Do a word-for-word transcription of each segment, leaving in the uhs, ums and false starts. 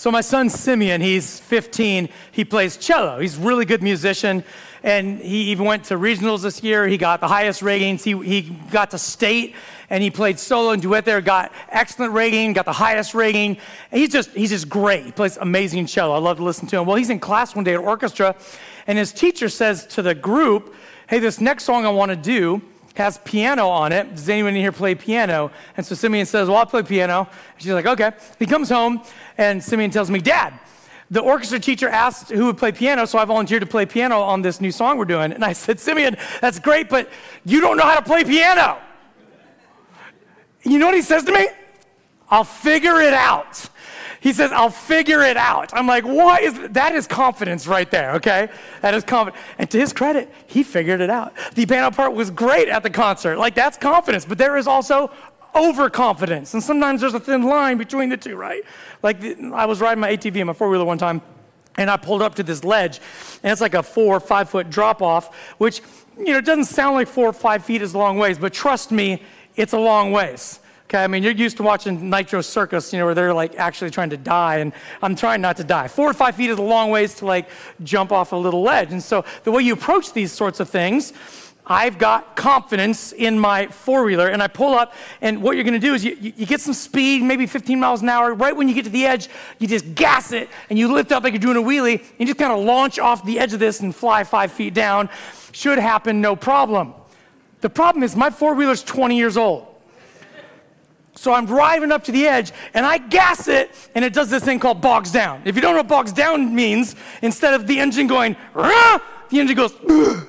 So my son Simeon, he's fifteen, he plays cello. He's a really good musician, and he even went to regionals this year. He got the highest ratings. He, he got to state, and he played solo and duet there, got excellent rating, got the highest rating. And he's just, he's just great. He plays amazing cello. I love to listen to him. Well, he's in class one day at orchestra, and his teacher says to the group, hey, this next song I want to do has piano on it. Does anyone in here play piano? And so Simeon says, well, I'll play piano. And she's like, okay. He comes home, and Simeon tells me, Dad, the orchestra teacher asked who would play piano, so I volunteered to play piano on this new song we're doing. And I said, Simeon, that's great, but you don't know how to play piano. You know what he says to me? I'll figure it out. He says, I'll figure it out. I'm like, what is, that is confidence right there, okay? That is confidence. And to his credit, he figured it out. The piano part was great at the concert. Like, that's confidence, but there is also overconfidence. And sometimes there's a thin line between the two, right? Like, I was riding my A T V in my four-wheeler one time, and I pulled up to this ledge, and it's like a four or five-foot drop-off, which, you know, it doesn't sound like four or five feet is a long ways, but trust me, it's a long ways. Okay, I mean, you're used to watching Nitro Circus, you know, where they're like actually trying to die, and I'm trying not to die. Four to five feet is a long ways to like jump off a little ledge. And so the way you approach these sorts of things, I've got confidence in my four-wheeler, and I pull up, and what you're gonna do is you, you, you get some speed, maybe fifteen miles an hour. Right when you get to the edge, you just gas it, and you lift up like you're doing a wheelie, and you just kind of launch off the edge of this and fly five feet down. Should happen, no problem. The problem is my four-wheeler's twenty years old. So I'm driving up to the edge, and I gas it, and it does this thing called bogs down. If you don't know what bogs down means, instead of the engine going, rah, the engine goes, ugh.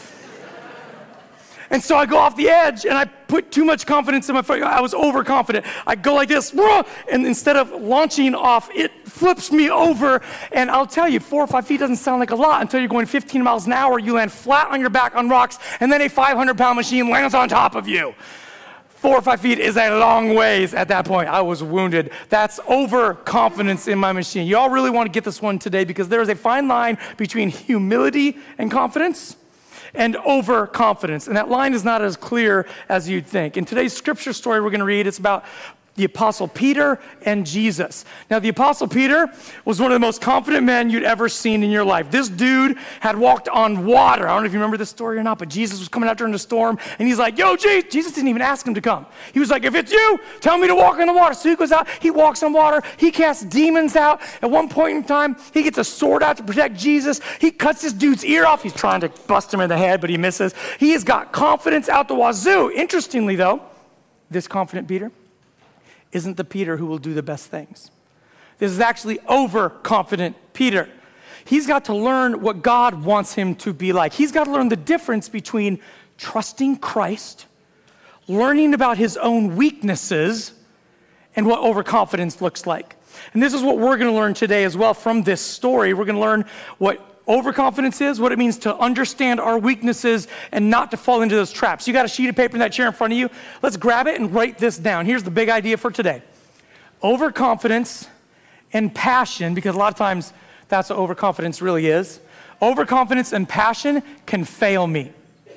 And so I go off the edge, and I put too much confidence in my foot. I was overconfident. I go like this, rah, and instead of launching off, it flips me over. And I'll tell you, four or five feet doesn't sound like a lot until you're going fifteen miles an hour. You land flat on your back on rocks, and then a five hundred pound machine lands on top of you. Four or five feet is a long ways at that point. I was wounded. That's overconfidence in my machine. You all really want to get this one today because there is a fine line between humility and confidence and overconfidence. And that line is not as clear as you'd think. In today's scripture story we're going to read, it's about the Apostle Peter and Jesus. Now, the Apostle Peter was one of the most confident men you'd ever seen in your life. This dude had walked on water. I don't know if you remember this story or not, but Jesus was coming out during the storm, and he's like, yo, Jesus. Jesus didn't even ask him to come. He was like, if it's you, tell me to walk on the water. So he goes out, he walks on water, he casts demons out. At one point in time, he gets a sword out to protect Jesus. He cuts this dude's ear off. He's trying to bust him in the head, but he misses. He has got confidence out the wazoo. Interestingly, though, this confident Peter isn't the Peter who will do the best things. This is actually overconfident Peter. He's got to learn what God wants him to be like. He's got to learn the difference between trusting Christ, learning about his own weaknesses, and what overconfidence looks like. And this is what we're going to learn today as well from this story. We're going to learn what overconfidence is, what it means to understand our weaknesses and not to fall into those traps. You got a sheet of paper in that chair in front of you. Let's grab it and write this down. Here's the big idea for today. Overconfidence and passion, because a lot of times that's what overconfidence really is. Overconfidence and passion can fail me.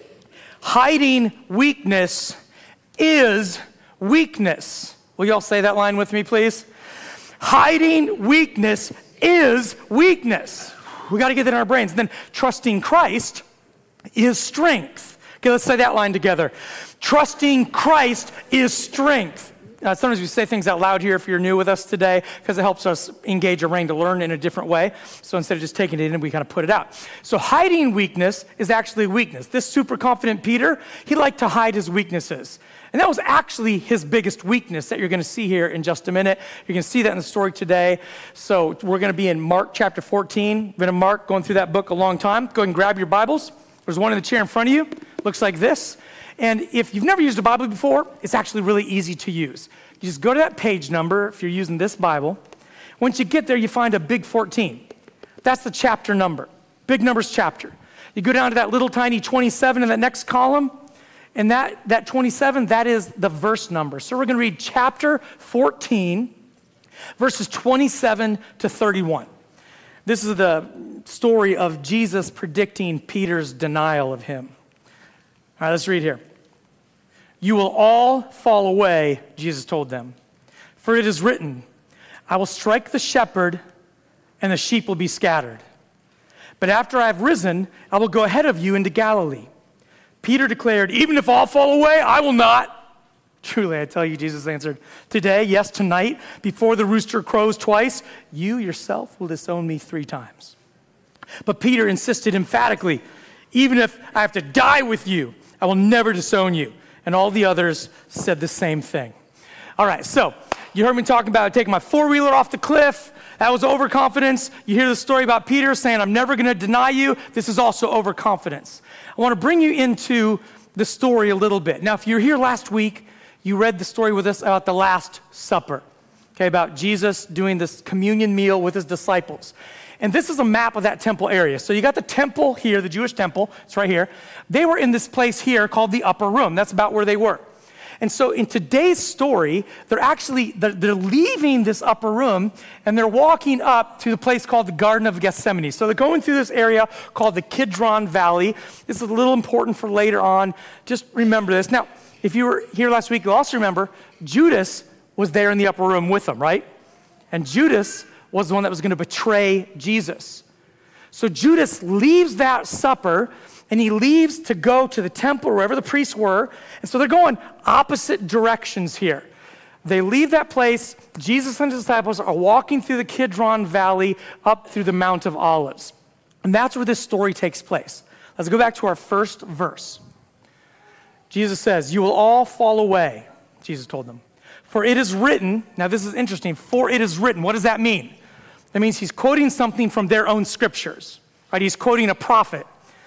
Hiding weakness is weakness. Will you all say that line with me, please? Hiding weakness is weakness. We got to get that in our brains. And then trusting Christ is strength. Okay, let's say that line together. Trusting Christ is strength. Uh, sometimes we say things out loud here if you're new with us today because it helps us engage our brain to learn in a different way. So instead of just taking it in, we kind of put it out. So hiding weakness is actually weakness. This super confident Peter, he liked to hide his weaknesses. And that was actually his biggest weakness that you're going to see here in just a minute. You're going to see that in the story today. So we're going to be in Mark chapter fourteen. We've been in Mark, going through that book a long time. Go ahead and grab your Bibles. There's one in the chair in front of you. Looks like this. And if you've never used a Bible before, it's actually really easy to use. You just go to that page number if you're using this Bible. Once you get there, you find a big fourteen. That's the chapter number. Big numbers chapter. You go down to that little tiny twenty-seven in that next column. And that, that twenty-seven, that is the verse number. So we're going to read chapter fourteen, verses twenty-seven to thirty-one. This is the story of Jesus predicting Peter's denial of him. All right, let's read here. You will all fall away, Jesus told them. For it is written, I will strike the shepherd, and the sheep will be scattered. But after I have risen, I will go ahead of you into Galilee. Peter declared, even if all fall away, I will not. Truly, I tell you, Jesus answered, today, yes, tonight, before the rooster crows twice, you yourself will disown me three times. But Peter insisted emphatically, even if I have to die with you, I will never disown you. And all the others said the same thing. All right, so you heard me talking about taking my four-wheeler off the cliff. That was overconfidence. You hear the story about Peter saying, I'm never going to deny you. This is also overconfidence. I want to bring you into the story a little bit. Now, if you were here last week, you read the story with us about the Last Supper, okay, about Jesus doing this communion meal with his disciples. And this is a map of that temple area. So you got the temple here, the Jewish temple. It's right here. They were in this place here called the upper room. That's about where they were. And so in today's story, they're actually, they're, they're leaving this upper room, and they're walking up to the place called the Garden of Gethsemane. So they're going through this area called the Kidron Valley. This is a little important for later on. Just remember this. Now, if you were here last week, you'll also remember Judas was there in the upper room with them, right? And Judas was the one that was going to betray Jesus. So Judas leaves that supper, and he leaves to go to the temple, wherever the priests were. And so they're going opposite directions here. They leave that place. Jesus and his disciples are walking through the Kidron Valley up through the Mount of Olives. And that's where this story takes place. Let's go back to our first verse. Jesus says, you will all fall away, Jesus told them. For it is written, now this is interesting, for it is written. What does that mean? That means he's quoting something from their own scriptures, right? He's quoting a prophet.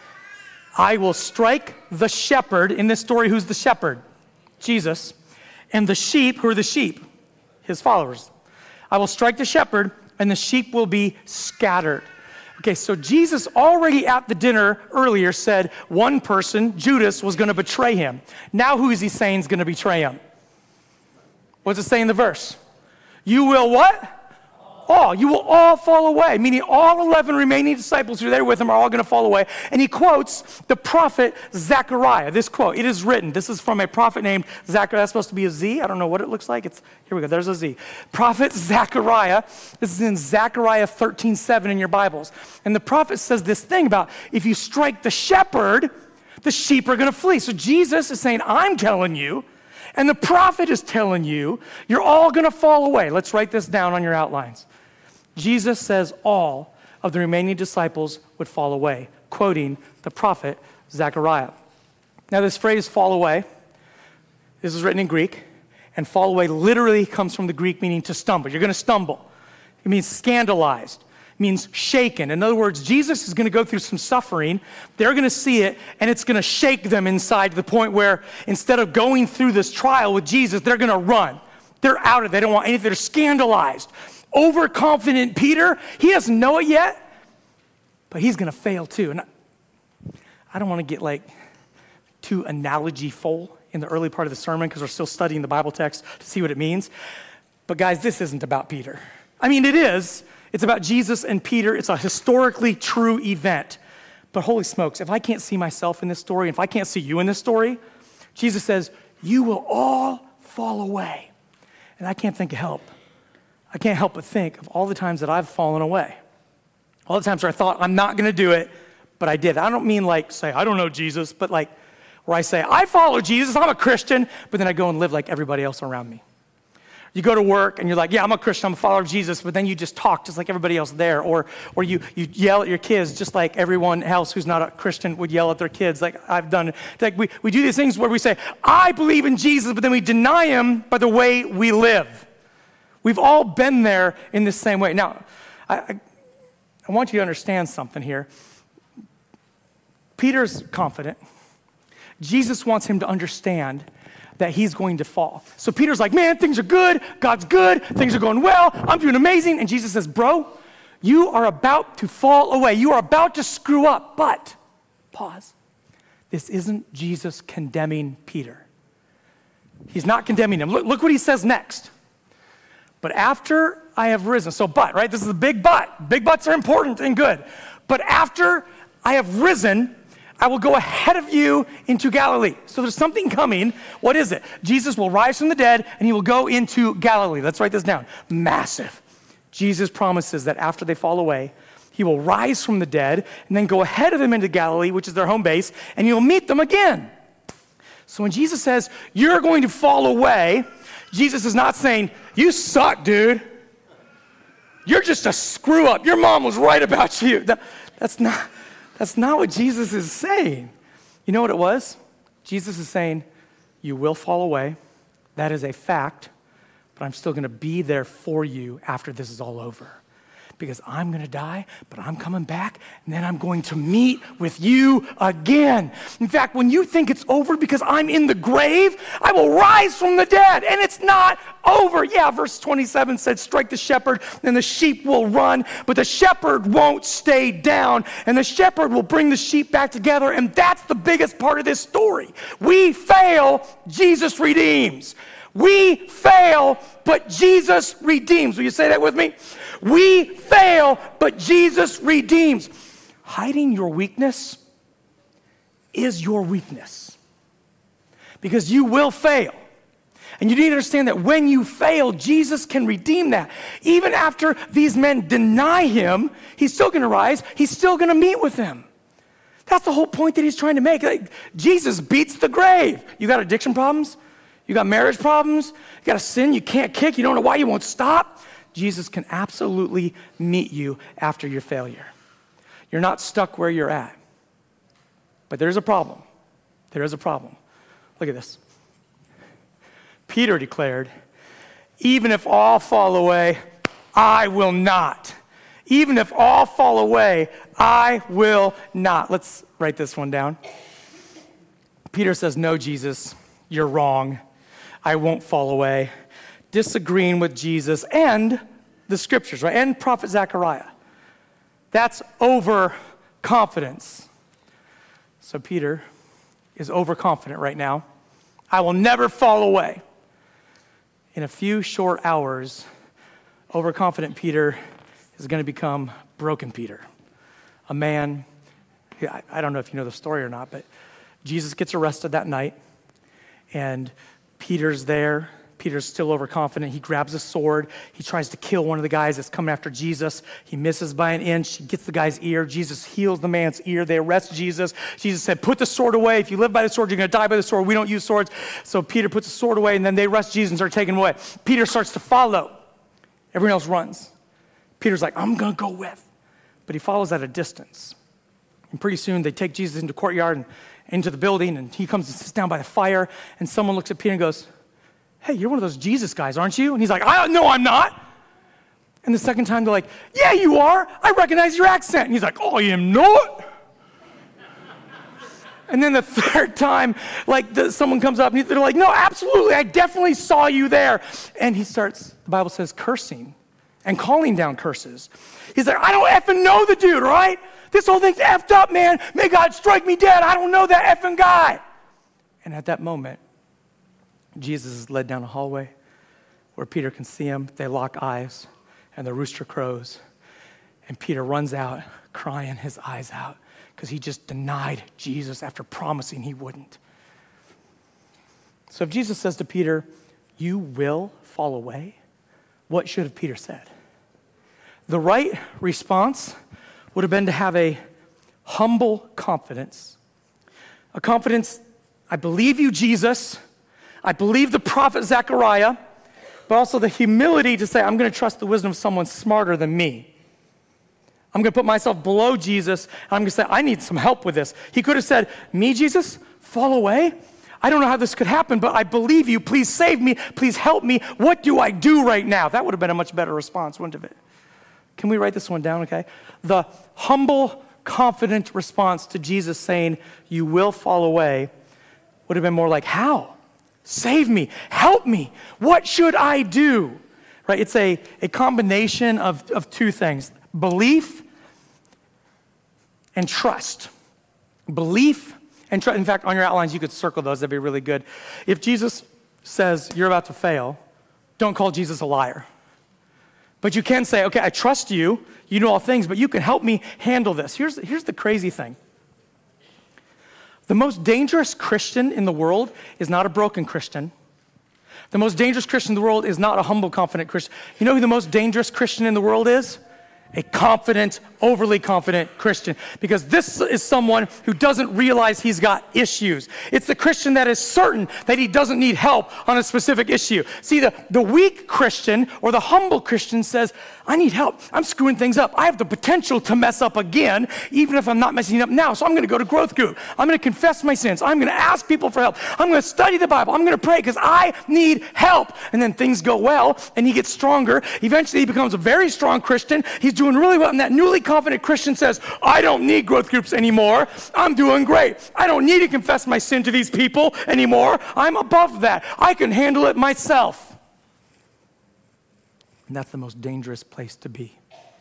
I will strike the shepherd, in this story, who's the shepherd? Jesus. And the sheep, who are the sheep? His followers. I will strike the shepherd, and the sheep will be scattered. Okay, so Jesus already at the dinner earlier said one person, Judas, was going to betray him. Now who is he saying is going to betray him? What's it say in the verse? You will what? All. You will all fall away, meaning all eleven remaining disciples who are there with him are all going to fall away. And he quotes the prophet Zechariah. This quote, it is written. This is from a prophet named Zechariah. That's supposed to be a Z. I don't know what it looks like. It's here we go. There's a Z. Prophet Zechariah. This is in Zechariah thirteen seven in your Bibles. And the prophet says this thing about if you strike the shepherd, the sheep are going to flee. So Jesus is saying, I'm telling you, and the prophet is telling you, you're all going to fall away. Let's write this down on your outlines. Jesus says all of the remaining disciples would fall away, quoting the prophet Zechariah. Now this phrase, fall away, this is written in Greek, and fall away literally comes from the Greek meaning to stumble. You're going to stumble. It means scandalized. It means shaken. In other words, Jesus is going to go through some suffering. They're going to see it, and it's going to shake them inside to the point where instead of going through this trial with Jesus, they're going to run. They're out of it. They don't want anything. They're scandalized. Overconfident Peter, he doesn't know it yet, but he's going to fail too. And I, I don't want to get like too analogy-full in the early part of the sermon because we're still studying the Bible text to see what it means. But guys, this isn't about Peter. I mean, it is. It's about Jesus and Peter. It's a historically true event. But holy smokes, if I can't see myself in this story, if I can't see you in this story, Jesus says, you will all fall away. And I can't think of help. I can't help but think of all the times that I've fallen away. All the times where I thought, I'm not going to do it, but I did. I don't mean like say, I don't know Jesus, but like where I say, I follow Jesus, I'm a Christian, but then I go and live like everybody else around me. You go to work and you're like, yeah, I'm a Christian, I'm a follower of Jesus, but then you just talk just like everybody else there. Or or you, you yell at your kids just like everyone else who's not a Christian would yell at their kids like I've done. Like we, we do these things where we say, I believe in Jesus, but then we deny him by the way we live. We've all been there in the same way. Now, I, I, I want you to understand something here. Peter's confident. Jesus wants him to understand that he's going to fall. So Peter's like, man, things are good. God's good. Things are going well. I'm doing amazing. And Jesus says, bro, you are about to fall away. You are about to screw up. But, pause. This isn't Jesus condemning Peter. He's not condemning him. Look, look what he says next. But after I have risen, so but, right? This is a big but. Big buts are important and good. But after I have risen, I will go ahead of you into Galilee. So there's something coming. What is it? Jesus will rise from the dead and he will go into Galilee. Let's write this down. Massive. Jesus promises that after they fall away, he will rise from the dead and then go ahead of them into Galilee, which is their home base, and you'll meet them again. So when Jesus says, you're going to fall away, Jesus is not saying, you suck, dude. You're just a screw up. Your mom was right about you. That, that's not, that's not what Jesus is saying. You know what it was? Jesus is saying, you will fall away. That is a fact, but I'm still going to be there for you after this is all over. Because I'm going to die, but I'm coming back, and then I'm going to meet with you again. In fact, when you think it's over because I'm in the grave, I will rise from the dead, and it's not over. Yeah, verse twenty-seven said, strike the shepherd, and the sheep will run, but the shepherd won't stay down, and the shepherd will bring the sheep back together, and that's the biggest part of this story. We fail, Jesus redeems. We fail, but Jesus redeems. Will you say that with me? We fail, but Jesus redeems. Hiding your weakness is your weakness, because you will fail. And you need to understand that when you fail, Jesus can redeem that. Even after these men deny him, he's still going to rise. He's still going to meet with them. That's the whole point that he's trying to make. Like, Jesus beats the grave. You got addiction problems? You got marriage problems? You got a sin you can't kick? You don't know why you won't stop? Jesus can absolutely meet you after your failure. You're not stuck where you're at. But there's a problem. There is a problem. Look at this. Peter declared, even if all fall away, I will not. Even if all fall away, I will not. Let's write this one down. Peter says, no, Jesus, you're wrong. I won't fall away. Disagreeing with Jesus and the scriptures, right? And prophet Zechariah. That's overconfidence. So Peter is overconfident right now. I will never fall away. In a few short hours, overconfident Peter is going to become broken Peter. A man, I don't know if you know the story or not, but Jesus gets arrested that night, and Peter's there. Peter's still overconfident. He grabs a sword. He tries to kill one of the guys that's coming after Jesus. He misses by an inch. He gets the guy's ear. Jesus heals the man's ear. They arrest Jesus. Jesus said, put the sword away. If you live by the sword, you're going to die by the sword. We don't use swords. So Peter puts the sword away, and then they arrest Jesus and start taking him away. Peter starts to follow. Everyone else runs. Peter's like, I'm going to go with. But he follows at a distance. And pretty soon they take Jesus into the courtyard and into the building, and he comes and sits down by the fire, and someone looks at Peter and goes, hey, you're one of those Jesus guys, aren't you? And he's like, I no, I'm not. And the second time they're like, yeah, you are. I recognize your accent. And he's like, oh, I am not. And then the third time, like the, someone comes up and they're like, no, absolutely, I definitely saw you there. And he starts, the Bible says, cursing and calling down curses. He's like, I don't effing know the dude, right? This whole thing's effed up, man. May God strike me dead. I don't know that effing guy. And at that moment, Jesus is led down a hallway where Peter can see him. They lock eyes, and the rooster crows. And Peter runs out, crying his eyes out, because he just denied Jesus after promising he wouldn't. So if Jesus says to Peter, you will fall away, what should have Peter said? The right response would have been to have a humble confidence. A confidence, I believe you, Jesus. I believe the prophet Zechariah, but also the humility to say, I'm going to trust the wisdom of someone smarter than me. I'm going to put myself below Jesus, and I'm going to say, I need some help with this. He could have said, me, Jesus, fall away? I don't know how this could happen, but I believe you. Please save me. Please help me. What do I do right now? That would have been a much better response, wouldn't it? Can we write this one down, okay? The humble, confident response to Jesus saying, you will fall away, would have been more like, how? Save me, help me, what should I do? Right? It's a, a combination of, of two things, belief and trust. Belief and trust. In fact, on your outlines, you could circle those, that'd be really good. If Jesus says you're about to fail, don't call Jesus a liar. But you can say, okay, I trust you, you know all things, but you can help me handle this. Here's, here's the crazy thing. The most dangerous Christian in the world is not a broken Christian. The most dangerous Christian in the world is not a humble, confident Christian. You know who the most dangerous Christian in the world is? A confident, overly confident Christian. Because this is someone who doesn't realize he's got issues. It's the Christian that is certain that he doesn't need help on a specific issue. See, the, the weak Christian or the humble Christian says, I need help. I'm screwing things up. I have the potential to mess up again, even if I'm not messing up now. So I'm going to go to growth group. I'm going to confess my sins. I'm going to ask people for help. I'm going to study the Bible. I'm going to pray because I need help. And then things go well, and he gets stronger. Eventually, he becomes a very strong Christian. He's doing really well. And that newly confident Christian says, I don't need growth groups anymore. I'm doing great. I don't need to confess my sin to these people anymore. I'm above that. I can handle it myself. And that's the most dangerous place to be.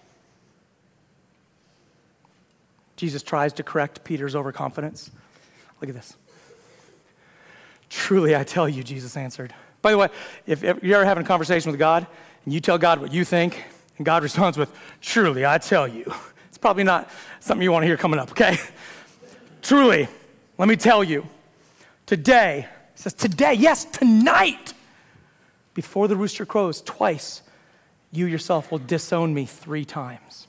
Jesus tries to correct Peter's overconfidence. Look at this. Truly, I tell you, Jesus answered. By the way, if you're ever having a conversation with God and you tell God what you think, and God responds with, truly, I tell you, it's probably not something you want to hear coming up, okay? Truly, let me tell you, today, it says today, yes, tonight, before the rooster crows twice, you yourself will disown me three times.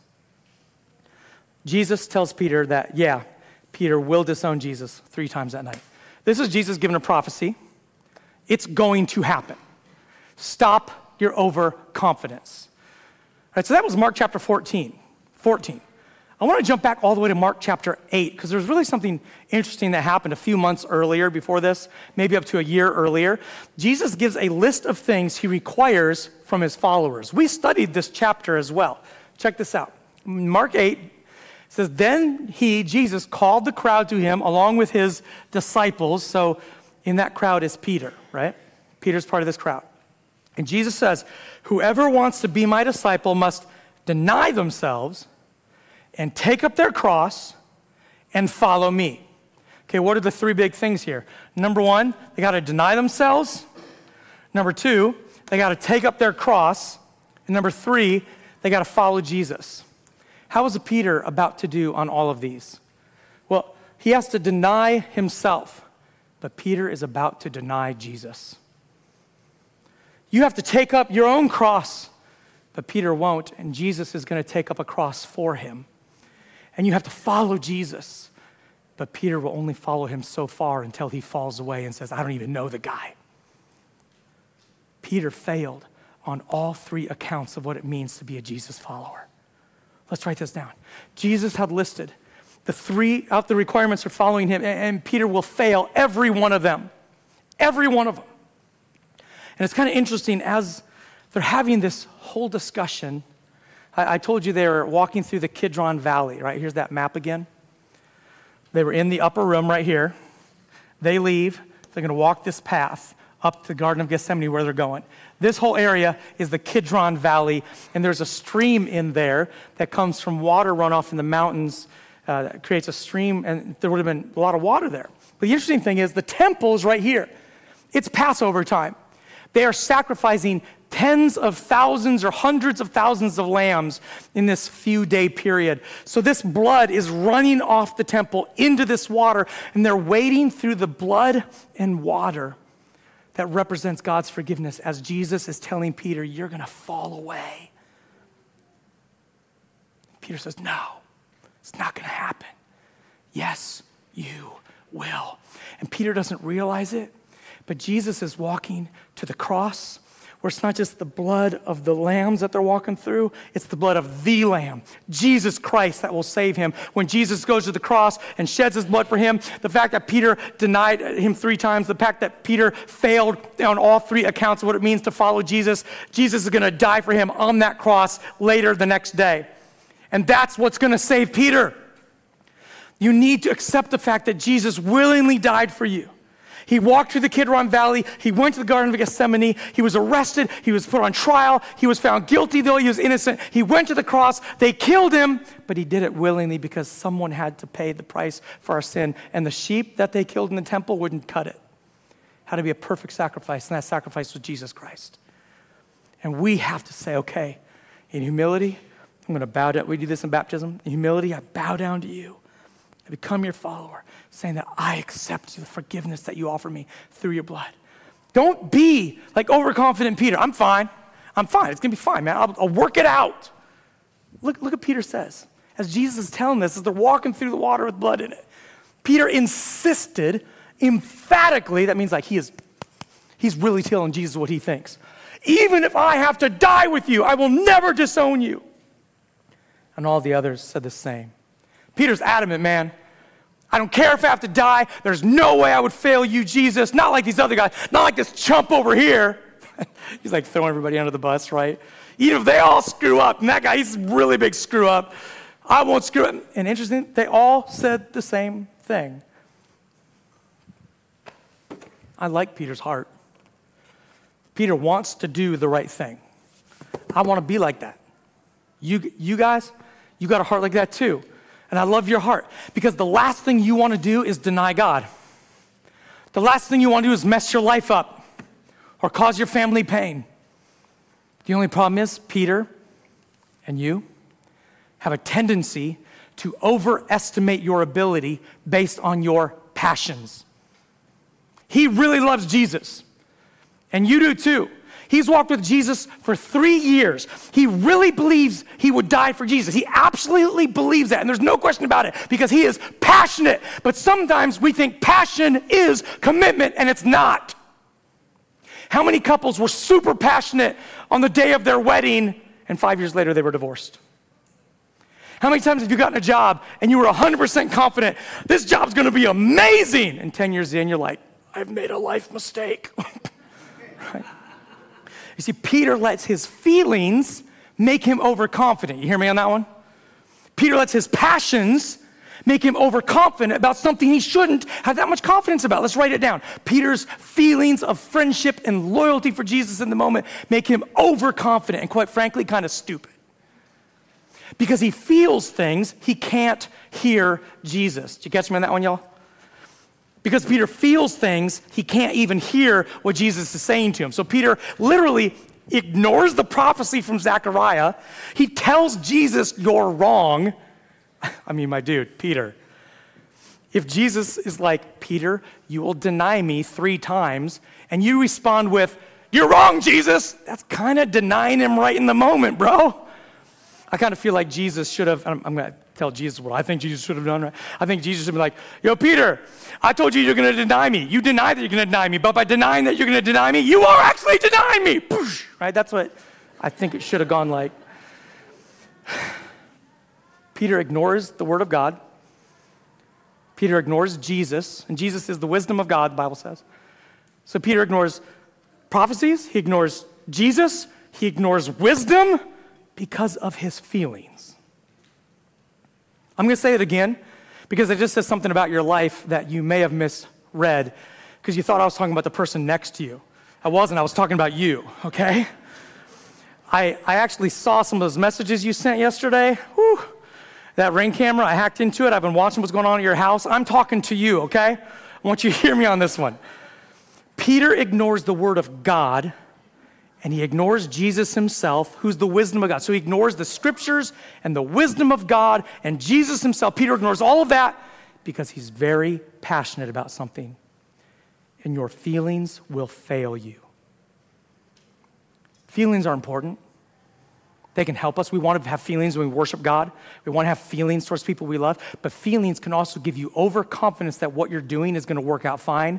Jesus tells Peter that, yeah, Peter will disown Jesus three times that night. This is Jesus giving a prophecy. It's going to happen. Stop your overconfidence. All right, so that was Mark chapter fourteen. fourteen. I want to jump back all the way to Mark chapter eight, because there's really something interesting that happened a few months earlier before this, maybe up to a year earlier. Jesus gives a list of things he requires from his followers. We studied this chapter as well. Check this out. Mark eight says, then he, Jesus, called the crowd to him along with his disciples. So in that crowd is Peter, right? Peter's part of this crowd. And Jesus says, whoever wants to be my disciple must deny themselves and take up their cross and follow me. Okay, what are the three big things here? Number one, they got to deny themselves. Number two, they got to take up their cross. And number three, they got to follow Jesus. How is Peter about to do on all of these? Well, he has to deny himself, but Peter is about to deny Jesus. You have to take up your own cross, but Peter won't, and Jesus is going to take up a cross for him. And you have to follow Jesus. But Peter will only follow him so far until he falls away and says, I don't even know the guy. Peter failed on all three accounts of what it means to be a Jesus follower. Let's write this down. Jesus had listed the three out the requirements for following him, and Peter will fail every one of them. Every one of them. And it's kind of interesting, as they're having this whole discussion, I told you they were walking through the Kidron Valley, right? Here's that map again. They were in the upper room right here. They leave. They're going to walk this path up to the Garden of Gethsemane where they're going. This whole area is the Kidron Valley, and there's a stream in there that comes from water runoff in the mountains uh, that creates a stream, and there would have been a lot of water there. But the interesting thing is the temple is right here. It's Passover time. They are sacrificing tens of thousands or hundreds of thousands of lambs in this few day period. So this blood is running off the temple into this water, and they're wading through the blood and water that represents God's forgiveness as Jesus is telling Peter, you're going to fall away. Peter says, no, it's not going to happen. Yes, you will. And Peter doesn't realize it, but Jesus is walking to the cross, where it's not just the blood of the lambs that they're walking through, it's the blood of the Lamb, Jesus Christ, that will save him. When Jesus goes to the cross and sheds his blood for him, the fact that Peter denied him three times, the fact that Peter failed on all three accounts of what it means to follow Jesus, Jesus is going to die for him on that cross later the next day. And that's what's going to save Peter. You need to accept the fact that Jesus willingly died for you. He walked through the Kidron Valley. He went to the Garden of Gethsemane. He was arrested. He was put on trial. He was found guilty, though he was innocent. He went to the cross. They killed him, but he did it willingly because someone had to pay the price for our sin. And the sheep that they killed in the temple wouldn't cut it. It had to be a perfect sacrifice, and that sacrifice was Jesus Christ. And we have to say, okay, in humility, I'm going to bow down. We do this in baptism. In humility, I bow down to you. I become your follower, saying that I accept the forgiveness that you offer me through your blood. Don't be like overconfident Peter. I'm fine. I'm fine. It's going to be fine, man. I'll, I'll work it out. Look, look what Peter says. As Jesus is telling this, as they're walking through the water with blood in it, Peter insisted emphatically, that means like he is, he's really telling Jesus what he thinks. Even if I have to die with you, I will never disown you. And all the others said the same. Peter's adamant, man. I don't care if I have to die. There's no way I would fail you, Jesus. Not like these other guys. Not like this chump over here. He's like throwing everybody under the bus, right? Even if they all screw up, and that guy, he's a really big screw up, I won't screw up. And interesting, they all said the same thing. I like Peter's heart. Peter wants to do the right thing. I want to be like that. You, you guys, you got a heart like that too. And I love your heart because the last thing you want to do is deny God. The last thing you want to do is mess your life up or cause your family pain. The only problem is Peter and you have a tendency to overestimate your ability based on your passions. He really loves Jesus, and you do too. He's walked with Jesus for three years. He really believes he would die for Jesus. He absolutely believes that, and there's no question about it because he is passionate. But sometimes we think passion is commitment, and it's not. How many couples were super passionate on the day of their wedding, and five years later they were divorced? How many times have you gotten a job and you were one hundred percent confident, this job's gonna be amazing, and ten years in you're like, I've made a life mistake. Right? You see, Peter lets his feelings make him overconfident. You hear me on that one? Peter lets his passions make him overconfident about something he shouldn't have that much confidence about. Let's write it down. Peter's feelings of friendship and loyalty for Jesus in the moment make him overconfident and, quite frankly, kind of stupid. Because he feels things he can't hear Jesus. Did you catch me on that one, y'all? Because Peter feels things he can't even hear what Jesus is saying to him. So Peter literally ignores the prophecy from Zechariah. He tells Jesus, you're wrong. I mean, my dude, Peter. If Jesus is like, Peter, you will deny me three times, and you respond with, you're wrong, Jesus, that's kind of denying him right in the moment, bro. I kind of feel like Jesus should have, I'm, I'm going to tell Jesus what I think Jesus should have done, right? I think Jesus should be like, yo, Peter, I told you you're going to deny me. You deny that you're going to deny me, but by denying that you're going to deny me, you are actually denying me. Right? That's what I think it should have gone like. Peter ignores the word of God. Peter ignores Jesus, and Jesus is the wisdom of God, the Bible says. So Peter ignores prophecies, he ignores Jesus, he ignores wisdom because of his feelings. I'm going to say it again because it just says something about your life that you may have misread because you thought I was talking about the person next to you. I wasn't. I was talking about you, okay? I, I actually saw some of those messages you sent yesterday. Whew. That Ring camera, I hacked into it. I've been watching what's going on at your house. I'm talking to you, okay? I want you to hear me on this one. Peter ignores the word of God, and he ignores Jesus himself, who's the wisdom of God. So he ignores the scriptures and the wisdom of God and Jesus himself. Peter ignores all of that because he's very passionate about something. And your feelings will fail you. Feelings are important. They can help us. We want to have feelings when we worship God. We want to have feelings towards people we love. But feelings can also give you overconfidence that what you're doing is going to work out fine.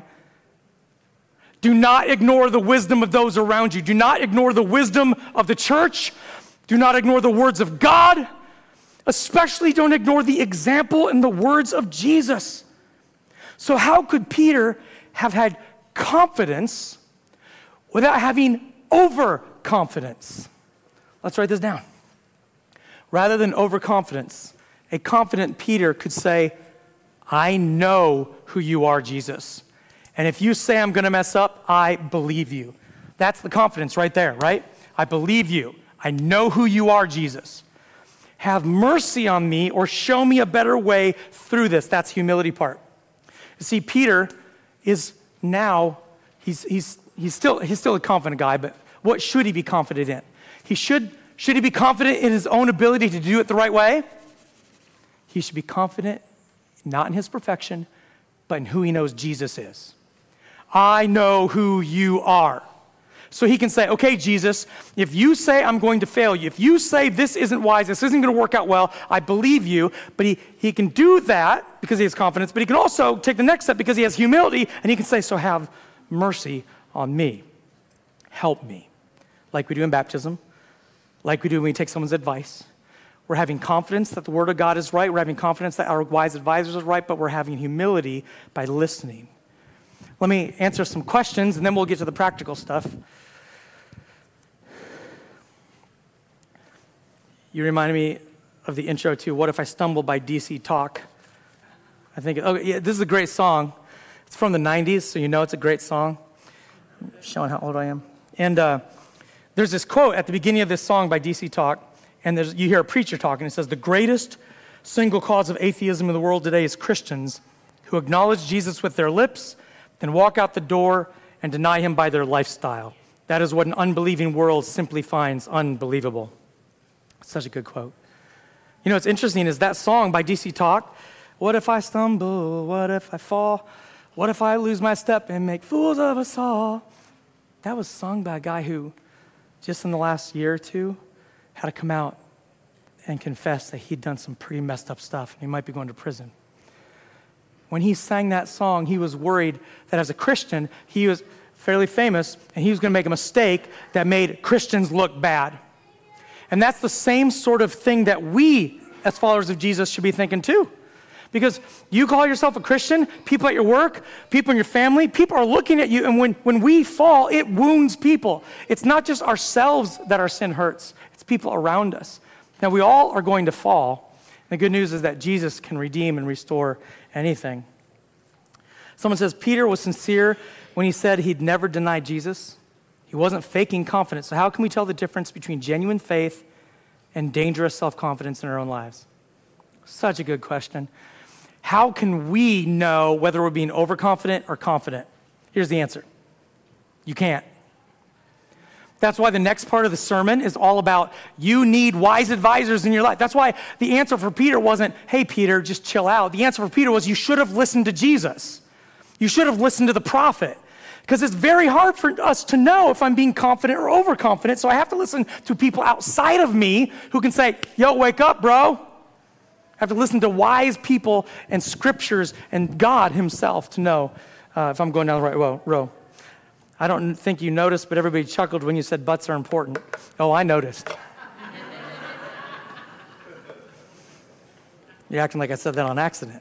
Do not ignore the wisdom of those around you. Do not ignore the wisdom of the church. Do not ignore the words of God. Especially don't ignore the example and the words of Jesus. So how could Peter have had confidence without having overconfidence? Let's write this down. Rather than overconfidence, a confident Peter could say, I know who you are, Jesus. And if you say I'm going to mess up, I believe you. That's the confidence right there, right? I believe you. I know who you are, Jesus. Have mercy on me or show me a better way through this. That's humility part. You see, Peter is now, he's, he's, he's, still, he's still a confident guy, but what should he be confident in? He should, should he be confident in his own ability to do it the right way? He should be confident not in his perfection, but in who he knows Jesus is. I know who you are. So he can say, okay, Jesus, if you say I'm going to fail you, if you say this isn't wise, this isn't going to work out well, I believe you. But he, he can do that because he has confidence, but he can also take the next step because he has humility, and he can say, so have mercy on me. Help me. Like we do in baptism, like we do when we take someone's advice. We're having confidence that the word of God is right. We're having confidence that our wise advisors are right, but we're having humility by listening. Let me answer some questions, and then we'll get to the practical stuff. You reminded me of the intro to What If I Stumble by D C Talk. I think, oh yeah, this is a great song. It's from the nineties, so you know it's a great song. I'm showing how old I am. And uh, there's this quote at the beginning of this song by D C Talk, and there's, you hear a preacher talking. It says, the greatest single cause of atheism in the world today is Christians who acknowledge Jesus with their lips, then walk out the door and deny him by their lifestyle. That is what an unbelieving world simply finds unbelievable. Such a good quote. You know, what's interesting is that song by D C Talk, what if I stumble, what if I fall, what if I lose my step and make fools of us all? That was sung by a guy who, just in the last year or two, had to come out and confess that he'd done some pretty messed up stuff and he might be going to prison. When he sang that song, he was worried that as a Christian, he was fairly famous and he was going to make a mistake that made Christians look bad. And that's the same sort of thing that we, as followers of Jesus, should be thinking too. Because you call yourself a Christian, people at your work, people in your family, people are looking at you, and when, when we fall, it wounds people. It's not just ourselves that our sin hurts, it's people around us. Now, we all are going to fall. The good news is that Jesus can redeem and restore anything. Someone says Peter was sincere when he said he'd never deny Jesus. He wasn't faking confidence. So how can we tell the difference between genuine faith and dangerous self-confidence in our own lives? Such a good question. How can we know whether we're being overconfident or confident? Here's the answer. You can't. That's why the next part of the sermon is all about you need wise advisors in your life. That's why the answer for Peter wasn't, hey, Peter, just chill out. The answer for Peter was you should have listened to Jesus. You should have listened to the prophet. Because it's very hard for us to know if I'm being confident or overconfident, so I have to listen to people outside of me who can say, yo, wake up, bro. I have to listen to wise people and scriptures and God himself to know uh, if I'm going down the right row. I don't think you noticed, but everybody chuckled when you said butts are important. Oh, I noticed. You're acting like I said that on accident.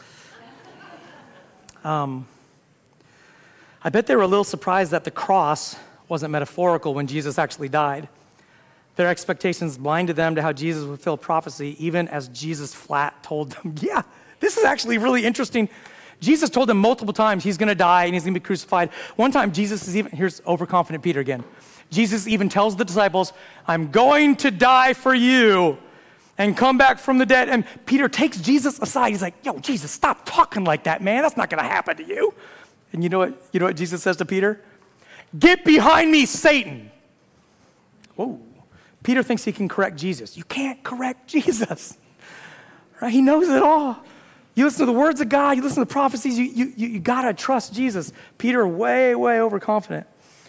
Um, I bet they were a little surprised that the cross wasn't metaphorical when Jesus actually died. Their expectations blinded them to how Jesus would fulfill prophecy, even as Jesus flat told them, yeah, this is actually really interesting. Jesus told them multiple times he's going to die and he's going to be crucified. One time, Jesus is even, here's overconfident Peter again. Jesus even tells the disciples, I'm going to die for you and come back from the dead. And Peter takes Jesus aside. He's like, yo, Jesus, stop talking like that, man. That's not going to happen to you. And you know what, you know what Jesus says to Peter? Get behind me, Satan. Whoa. Peter thinks he can correct Jesus. You can't correct Jesus. Right? He knows it all. You listen to the words of God, you listen to the prophecies, you, you, you, you got to trust Jesus. Peter, way, way overconfident.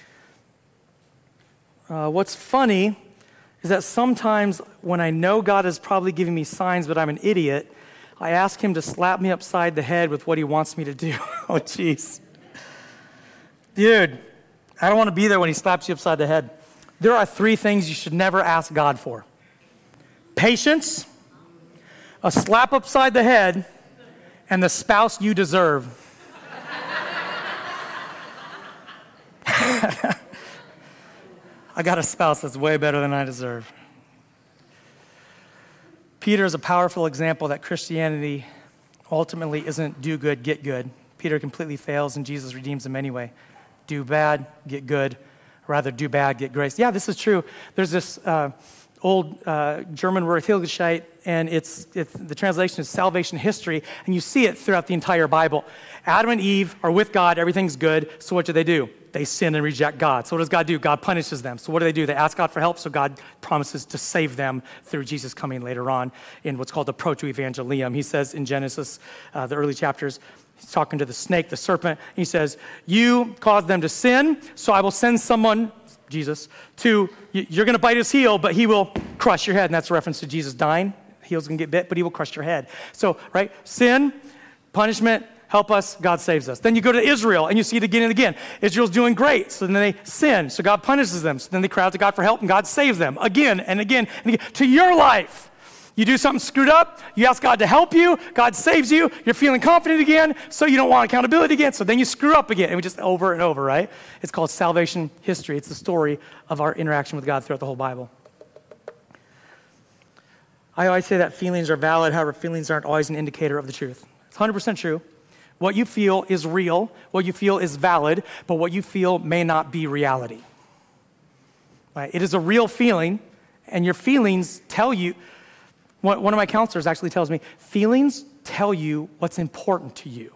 Uh, what's funny is that sometimes when I know God is probably giving me signs, but I'm an idiot, I ask him to slap me upside the head with what he wants me to do. Oh, jeez. Dude, I don't want to be there when he slaps you upside the head. There are three things you should never ask God for. Patience, a slap upside the head, and the spouse you deserve. I got a spouse that's way better than I deserve. Peter is a powerful example that Christianity ultimately isn't do good, get good. Peter completely fails and Jesus redeems him anyway. Do bad, get good. Rather do bad, get grace. Yeah, this is true. There's this uh, old uh, German word, Hilgescheit, and it's, it's the translation is salvation history, and you see it throughout the entire Bible. Adam and Eve are with God, everything's good, so what do they do? They sin and reject God. So what does God do? God punishes them. So what do they do? They ask God for help, so God promises to save them through Jesus coming later on in what's called the proto-evangelium. He says in Genesis, uh, the early chapters, He's talking to the snake, the serpent. And he says, you caused them to sin, so I will send someone, Jesus, to, you're going to bite his heel, but he will crush your head. And that's a reference to Jesus dying. Heel's going to get bit, but he will crush your head. So, right, sin, punishment, help us, God saves us. Then you go to Israel, and you see it again and again. Israel's doing great, so then they sin, so God punishes them. So then they cry out to God for help, and God saves them again and again and again. To your life, you do something screwed up, you ask God to help you, God saves you, you're feeling confident again, so you don't want accountability again, so then you screw up again, and we just over and over, right? It's called salvation history. It's the story of our interaction with God throughout the whole Bible. I always say that feelings are valid, however, feelings aren't always an indicator of the truth. It's one hundred percent true. What you feel is real, what you feel is valid, but what you feel may not be reality. Right? It is a real feeling, and your feelings tell you, one of my counselors actually tells me, feelings tell you what's important to you,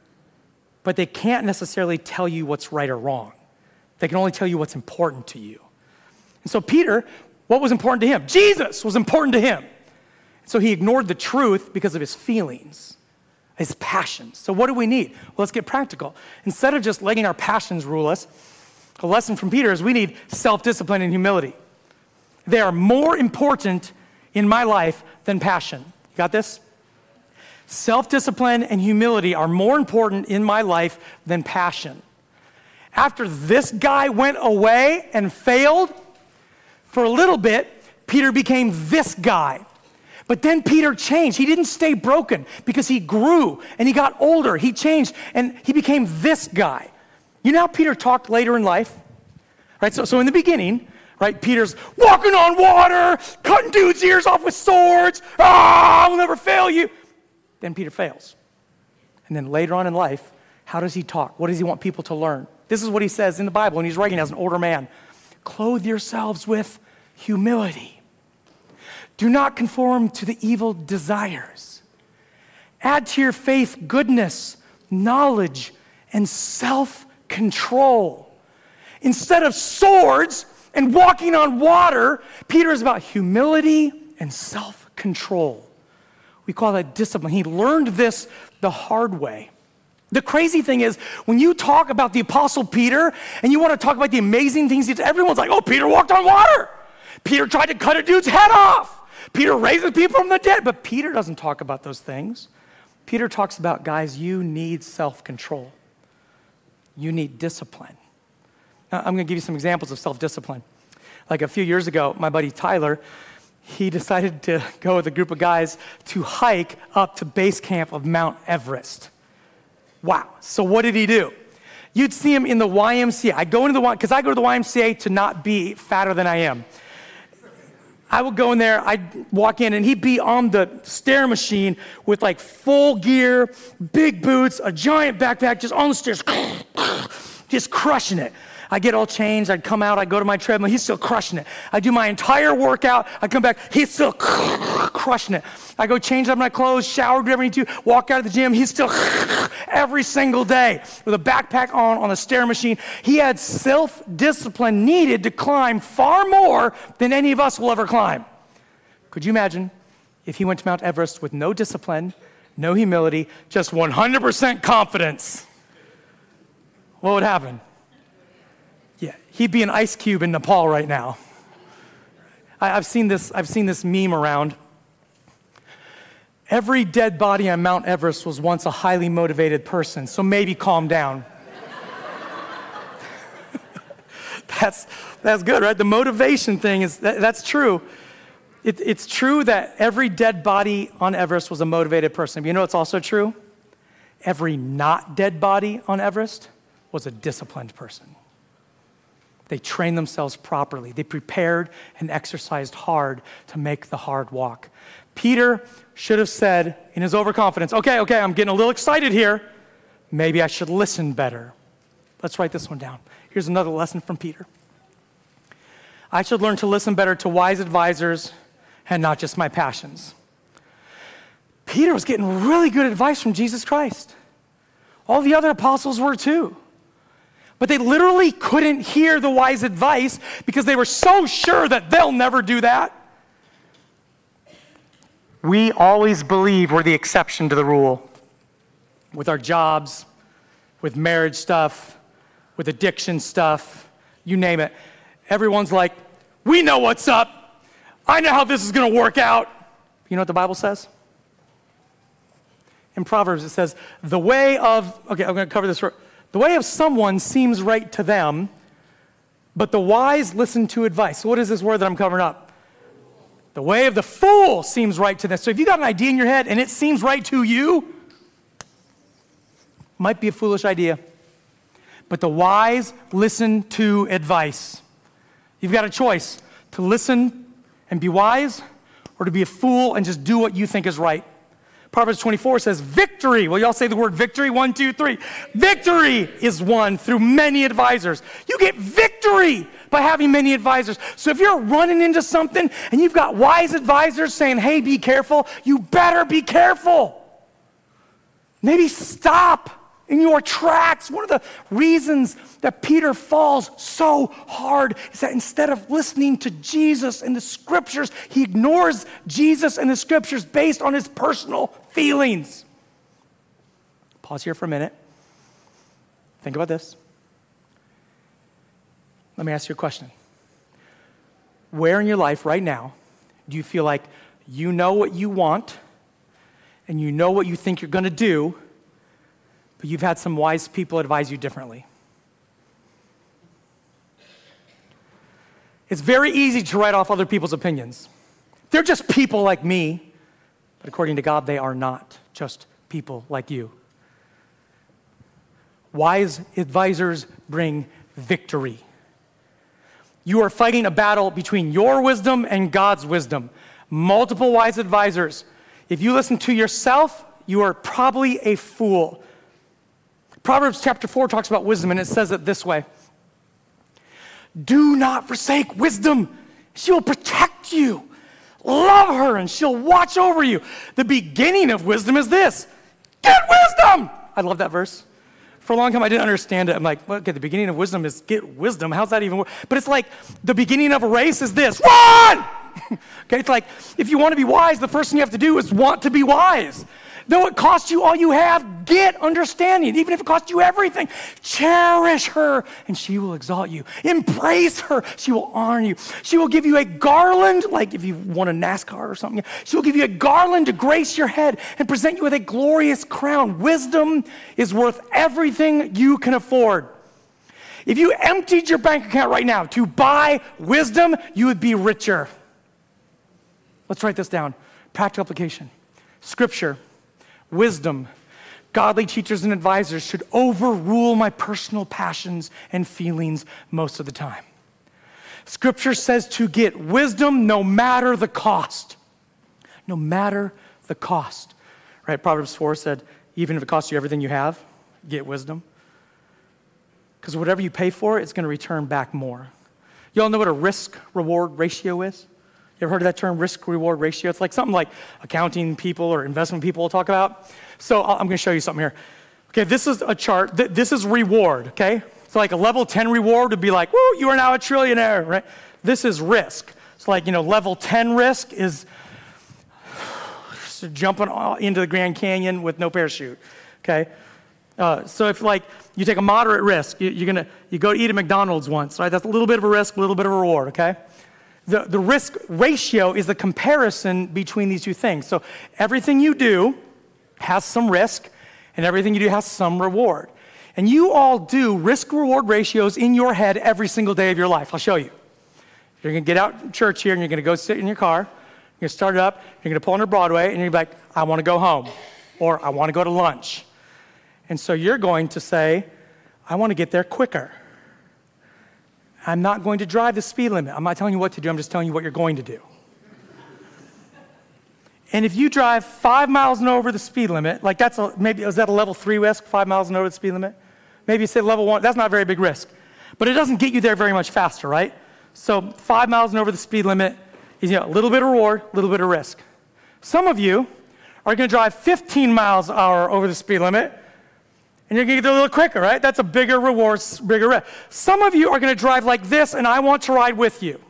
but they can't necessarily tell you what's right or wrong. They can only tell you what's important to you. And so Peter, what was important to him? Jesus was important to him. So he ignored the truth because of his feelings, his passions. So what do we need? Well, let's get practical. Instead of just letting our passions rule us, a lesson from Peter is we need self-discipline and humility. They are more important in my life than passion. You got this? Self-discipline and humility are more important in my life than passion. After this guy went away and failed, for a little bit, Peter became this guy. But then Peter changed. He didn't stay broken because he grew and he got older. He changed and he became this guy. You know how Peter talked later in life? Right? So, so in the beginning, right, Peter's walking on water, cutting dudes' ears off with swords. Ah, I'll never fail you. Then Peter fails. And then later on in life, how does he talk? What does he want people to learn? This is what he says in the Bible, and he's writing as an older man. Clothe yourselves with humility. Do not conform to the evil desires. Add to your faith goodness, knowledge, and self-control. Instead of swords and walking on water, Peter is about humility and self-control. We call that discipline. He learned this the hard way. The crazy thing is, when you talk about the Apostle Peter and you want to talk about the amazing things he did, everyone's like, oh, Peter walked on water. Peter tried to cut a dude's head off. Peter raises people from the dead. But Peter doesn't talk about those things. Peter talks about, guys, you need self-control. You need discipline. Now, I'm going to give you some examples of self-discipline. Like a few years ago, my buddy Tyler, he decided to go with a group of guys to hike up to base camp of Mount Everest. Wow. So what did he do? You'd see him in the Y M C A. I go into the Y, because I go to the Y M C A to not be fatter than I am. I would go in there, I'd walk in, and he'd be on the stair machine with like full gear, big boots, a giant backpack, just on the stairs, just crushing it. I get all changed, I'd come out, I'd go to my treadmill, he's still crushing it. I do my entire workout, I come back, he's still crushing it. I go change up my clothes, shower, do whatever I need to, walk out of the gym, he's still every single day with a backpack on, on a stair machine. He had self-discipline needed to climb far more than any of us will ever climb. Could you imagine if he went to Mount Everest with no discipline, no humility, just one hundred percent confidence? What would happen? Yeah, he'd be an ice cube in Nepal right now. I, I've seen this, I've seen this meme around. Every dead body on Mount Everest was once a highly motivated person, so maybe calm down. that's, that's good, right? The motivation thing is, that, that's true. It, it's true that every dead body on Everest was a motivated person. But you know what's also true? Every not dead body on Everest was a disciplined person. They trained themselves properly. They prepared and exercised hard to make the hard walk. Peter should have said in his overconfidence, okay, okay, I'm getting a little excited here. Maybe I should listen better. Let's write this one down. Here's another lesson from Peter. I should learn to listen better to wise advisors and not just my passions. Peter was getting really good advice from Jesus Christ. All the other apostles were too. But they literally couldn't hear the wise advice because they were so sure that they'll never do that. We always believe we're the exception to the rule. with our jobs, with marriage stuff, with addiction stuff, you name it. Everyone's like, we know what's up. I know how this is going to work out. You know what the Bible says? In Proverbs, it says, the way of, okay, I'm going to cover this. For, the way of someone seems right to them, but the wise listen to advice. So what is this word that I'm covering up? The way of the fool seems right to them. So if you got an idea in your head and it seems right to you, might be a foolish idea. But the wise listen to advice. You've got a choice to listen and be wise, or to be a fool and just do what you think is right. Proverbs twenty-four says, victory. Well, y'all say the word victory? One, two, three. Victory is won through many advisors. You get victory by having many advisors. So if you're running into something and you've got wise advisors saying, hey, be careful, you better be careful. Maybe stop in your tracks. One of the reasons that Peter falls so hard is that instead of listening to Jesus and the scriptures, he ignores Jesus and the scriptures based on his personal feelings. Pause here for a minute. Think about this. Let me ask you a question. Where in your life right now do you feel like you know what you want and you know what you think you're going to do, but you've had some wise people advise you differently? It's very easy to write off other people's opinions. They're just people like me, but according to God, they are not just people like you. Wise advisors bring victory. You are fighting a battle between your wisdom and God's wisdom. Multiple wise advisors. If you listen to yourself, you are probably a fool. Proverbs chapter four talks about wisdom, and it says it this way. Do not forsake wisdom. She will protect you. Love her, and she'll watch over you. The beginning of wisdom is this. Get wisdom! I love that verse. For a long time, I didn't understand it. I'm like, well, okay, the beginning of wisdom is get wisdom. How's that even work? But it's like the beginning of a race is this. Run! Okay, it's like if you want to be wise, the first thing you have to do is want to be wise. Though it costs you all you have, get understanding. Even if it costs you everything, cherish her, and she will exalt you. Embrace her, she will honor you. She will give you a garland, like if you won a NASCAR or something. She will give you a garland to grace your head and present you with a glorious crown. Wisdom is worth everything you can afford. If you emptied your bank account right now to buy wisdom, you would be richer. Let's write this down. Practical application. Scripture. Wisdom, godly teachers and advisors should overrule my personal passions and feelings most of the time. Scripture says to get wisdom no matter the cost. No matter the cost. Right? Proverbs four said, even if it costs you everything you have, get wisdom. Because whatever you pay for, it's going to return back more. You all know what a risk-reward ratio is? You ever heard of that term, risk-reward ratio? It's like something like accounting people or investment people will talk about. So I'm going to show you something here. Okay, this is a chart. This is reward, okay? So like a level ten reward would be like, woo, you are now a trillionaire, right? This is risk. It's like, you know, level ten risk is jumping into the Grand Canyon with no parachute, okay? Uh, so if like you take a moderate risk, you, you're going to, you go eat at McDonald's once, right? That's a little bit of a risk, a little bit of a reward, okay? The, the risk ratio is the comparison between these two things. So everything you do has some risk, and everything you do has some reward. And you all do risk-reward ratios in your head every single day of your life. I'll show you. You're going to get out of church here, and you're going to go sit in your car. You're going to start it up. You're going to pull under Broadway, and you're going to be like, I want to go home, or I want to go to lunch. And so you're going to say, I want to get there quicker. I'm not going to drive the speed limit. I'm not telling you what to do. I'm just telling you what you're going to do. And if you drive five miles and over the speed limit, like that's a, maybe, is that a level three risk, five miles and over the speed limit? Maybe you say level one, that's not a very big risk. But it doesn't get you there very much faster, right? So five miles and over the speed limit is, you know, a little bit of reward, a little bit of risk. Some of you are going to drive fifteen miles an hour over the speed limit, and you're going to get there a little quicker, right? That's a bigger reward, bigger risk. Some of you are going to drive like this, and I want to ride with you.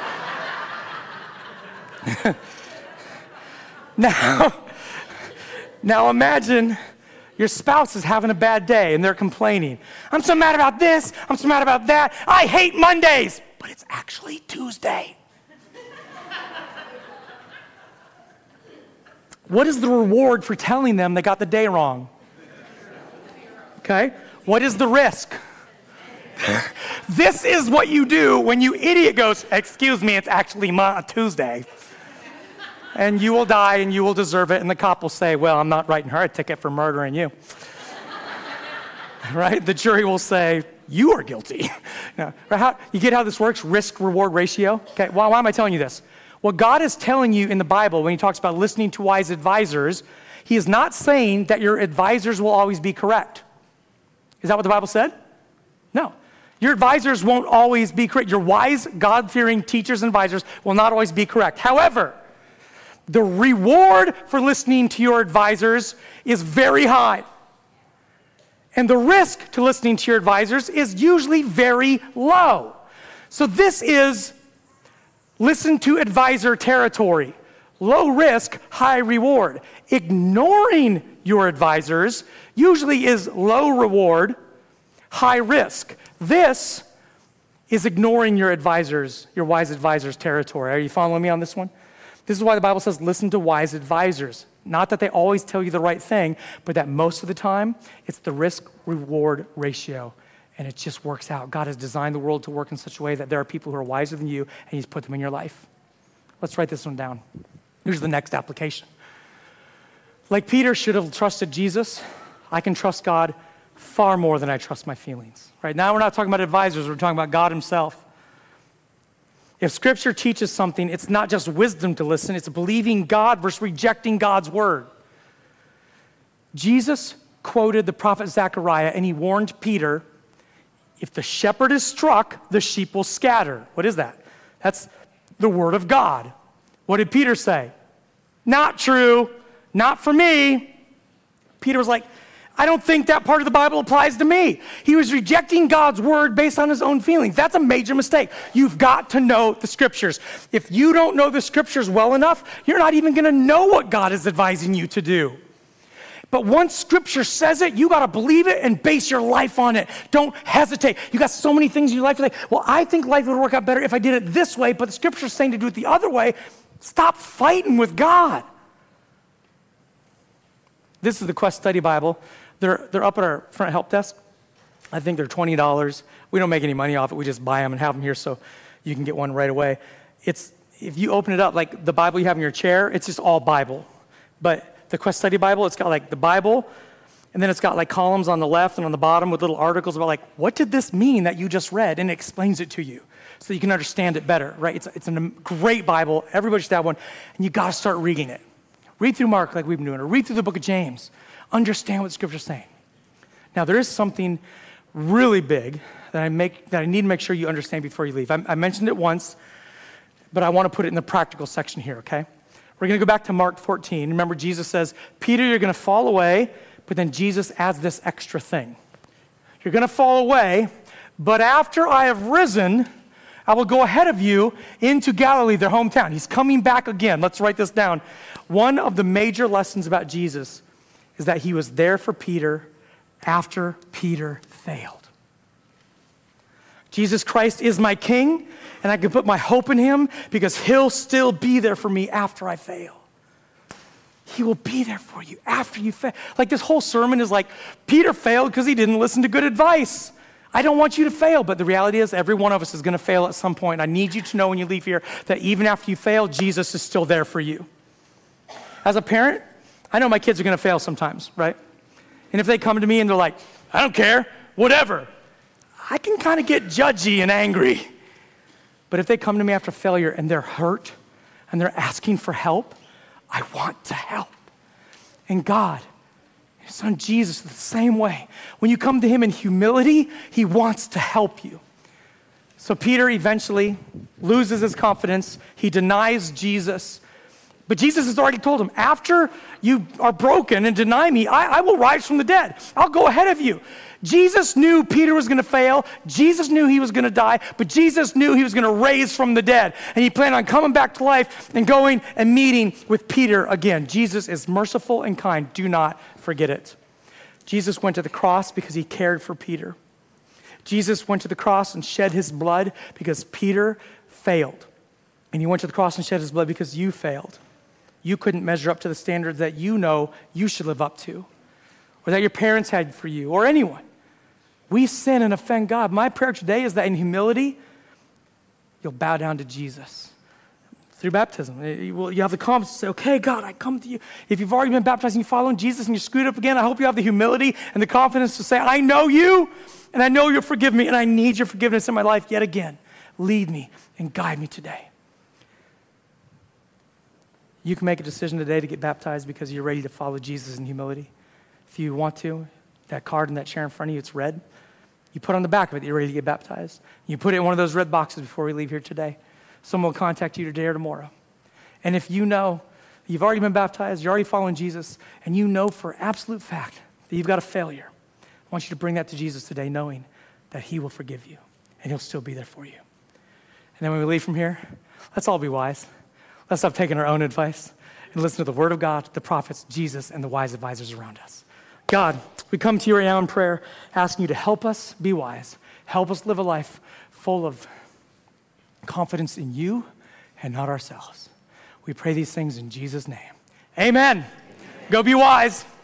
Now, Now imagine your spouse is having a bad day and they're complaining. I'm so mad about this. I'm so mad about that. I hate Mondays. But it's actually Tuesday. What is the reward for telling them they got the day wrong? Okay? What is the risk? This is what you do when you idiot goes, excuse me, it's actually Mon- Tuesday. And you will die and you will deserve it. And the cop will say, well, I'm not writing her a ticket for murdering you. Right? The jury will say, you are guilty. You, know, how, you get how this works? Risk-reward ratio? Okay, why, why am I telling you this? What God is telling you in the Bible when he talks about listening to wise advisors, he is not saying that your advisors will always be correct. Is that what the Bible said? No. Your advisors won't always be correct. Your wise, God-fearing teachers and advisors will not always be correct. However, the reward for listening to your advisors is very high. And the risk to listening to your advisors is usually very low. So this is listen to advisor territory. Low risk, high reward. Ignoring your advisors usually is low reward, high risk. This is ignoring your advisors, your wise advisors territory. Are you following me on this one? This is why the Bible says listen to wise advisors. Not that they always tell you the right thing, but that most of the time, it's the risk-reward ratio, and it just works out. God has designed the world to work in such a way that there are people who are wiser than you, and he's put them in your life. Let's write this one down. Here's the next application. Like Peter should have trusted Jesus, I can trust God far more than I trust my feelings. Right now, we're not talking about advisors, we're talking about God himself. If Scripture teaches something, it's not just wisdom to listen, it's believing God versus rejecting God's word. Jesus quoted the prophet Zechariah, and he warned Peter, if the shepherd is struck, the sheep will scatter. What is that? That's the word of God. What did Peter say? Not true, not for me. Peter was like, I don't think that part of the Bible applies to me. He was rejecting God's word based on his own feelings. That's a major mistake. You've got to know the scriptures. If you don't know the scriptures well enough, you're not even going to know what God is advising you to do. But once scripture says it, you got to believe it and base your life on it. Don't hesitate. You got so many things in your life. You're like, well, I think life would work out better if I did it this way, but the scripture's saying to do it the other way. Stop fighting with God. This is the Quest Study Bible. They're, they're up at our front help desk. I think they're twenty dollars. We don't make any money off it. We just buy them and have them here so you can get one right away. It's, if you open it up, like the Bible you have in your chair, it's just all Bible. But the Quest Study Bible, it's got like the Bible, and then it's got like columns on the left and on the bottom with little articles about like, what did this mean that you just read? And it explains it to you so you can understand it better, right? It's, it's a great Bible. Everybody should have one. And you got to start reading it. Read through Mark like we've been doing, or read through the book of James. Understand what the scripture's saying. Now, there is something really big that I make that I need to make sure you understand before you leave. I, I mentioned it once, but I want to put it in the practical section here, okay? We're going to go back to Mark fourteen. Remember, Jesus says, Peter, you're going to fall away, but then Jesus adds this extra thing. You're going to fall away, but after I have risen, I will go ahead of you into Galilee, their hometown. He's coming back again. Let's write this down. One of the major lessons about Jesus is that he was there for Peter after Peter failed. Jesus Christ is my king, and I can put my hope in him because he'll still be there for me after I fail. He will be there for you after you fail. Like this whole sermon is like, Peter failed because he didn't listen to good advice. I don't want you to fail, but the reality is every one of us is going to fail at some point. I need you to know when you leave here that even after you fail, Jesus is still there for you. As a parent, I know my kids are going to fail sometimes, right? And if they come to me and they're like, I don't care, whatever, I can kind of get judgy and angry. But if they come to me after failure and they're hurt and they're asking for help, I want to help. And God, his son Jesus, the same way. When you come to him in humility, he wants to help you. So Peter eventually loses his confidence. He denies Jesus. But Jesus has already told him, after you are broken and deny me, I, I will rise from the dead. I'll go ahead of you. Jesus knew Peter was going to fail. Jesus knew he was going to die, but Jesus knew he was going to raise from the dead. And he planned on coming back to life and going and meeting with Peter again. Jesus is merciful and kind. Do not forget it. Jesus went to the cross because he cared for Peter. Jesus went to the cross and shed his blood because Peter failed. And he went to the cross and shed his blood because you failed. You couldn't measure up to the standards that you know you should live up to, or that your parents had for you, or anyone. We sin and offend God. My prayer today is that in humility, you'll bow down to Jesus through baptism. You will- you have the confidence to say, okay, God, I come to you. If you've already been baptized and you're following Jesus and you're screwed up again, I hope you have the humility and the confidence to say, I know you, and I know you'll forgive me, and I need your forgiveness in my life yet again. Lead me and guide me today. You can make a decision today to get baptized because you're ready to follow Jesus in humility. If you want to, that card in that chair in front of you, it's red. You put on the back of it that you're ready to get baptized. You put it in one of those red boxes before we leave here today. Someone will contact you today or tomorrow. And if you know you've already been baptized, you're already following Jesus, and you know for absolute fact that you've got a failure, I want you to bring that to Jesus today, knowing that he will forgive you and he'll still be there for you. And then when we leave from here, let's all be wise. Let's stop taking our own advice and listen to the word of God, the prophets, Jesus, and the wise advisors around us. God, we come to you right now in prayer, asking you to help us be wise. Help us live a life full of confidence in you and not ourselves. We pray these things in Jesus' name. Amen. Amen. Go be wise.